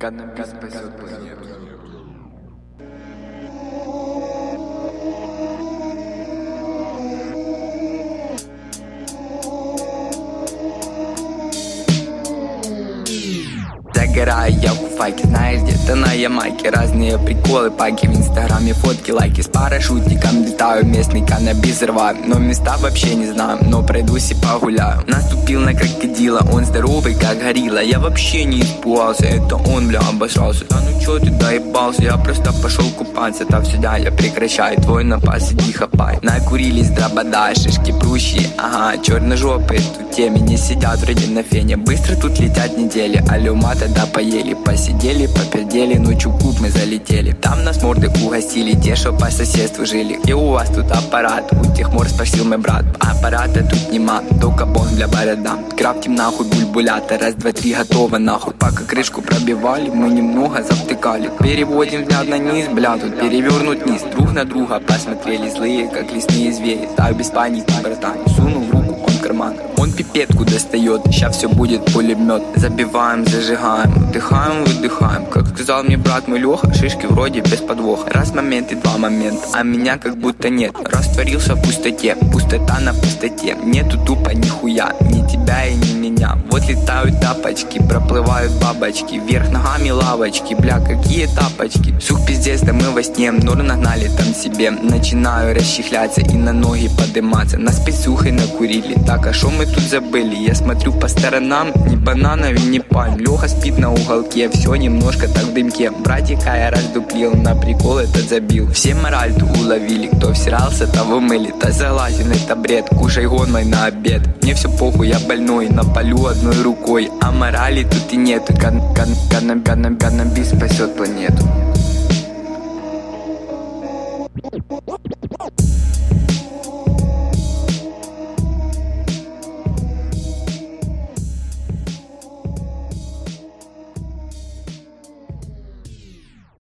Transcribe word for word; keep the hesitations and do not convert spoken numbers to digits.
Каннабис спасет планету. Загораю я в куфайке, знаешь, где-то на Ямайке. Разные приколы, паки в инстаграме, фотки, лайки. С парашютиком летаю, местный каннабис рваю. Но места вообще не знаю, но пройдусь и погуляю. Наступил на крокодила, он здоровый как горилла. Я вообще не испугался, это он, бля, обосрался. Да ну чё ты доебался, я просто пошел купаться. Так сюда я прекращаю, твой напас, иди хапай. Накурились дробода, шишки прущие, ага. Черножопые тут теме не сидят вроде на фене. Быстро тут летят недели, алюма тогда поели. Посидели, попердели, ночью в клуб мы залетели. Там нас морды угостили, те, что по соседству жили. И у вас тут аппарат, у тех мор спросил мой брат. Аппарата тут нема, только бон для борода. Крафтим нахуй бульбулятор, раз, два, три, готово нахуй. Пока крышку пробивали, мы немного завтыкали. Переводим взгляд на низ, бля, тут перевернут низ. Друг на друга посмотрели злые, как лесные звери. Так без паники, братан, сунул руку он в карман. Он пипетку достает, сейчас все будет пулемет. Забиваем, зажигаем, вдыхаем, выдыхаем. Как сказал мне брат мой Леха, шишки вроде без подвоха. Раз момент и два момента, а меня как будто нет. Растворился в пустоте, пустота на пустоте. Нету тупо нихуя, ни тебя и ни меня. Вот летают тапочки, проплывают бабочки. Вверх ногами лавочки, бля, какие тапочки. Сух пиздец, да мы во сне, нор нагнали там себе. Начинаю расчехляться и на ноги подниматься. Нас писюхой накурили, так а шо мы тут забыли? Я смотрю по сторонам, ни бананов и ни пальм. Леха спит на уголке, все немножко так в дымке. Братика я раздуплил, на прикол этот забил. Все мораль-то уловили, кто всирался, того мыли. Да согласен, это бред, кушай гон мой на обед. Мне все похуй, я больной, на полю одной рукой. А морали тут и нету, кан кан кан кан каннабис спасет планету.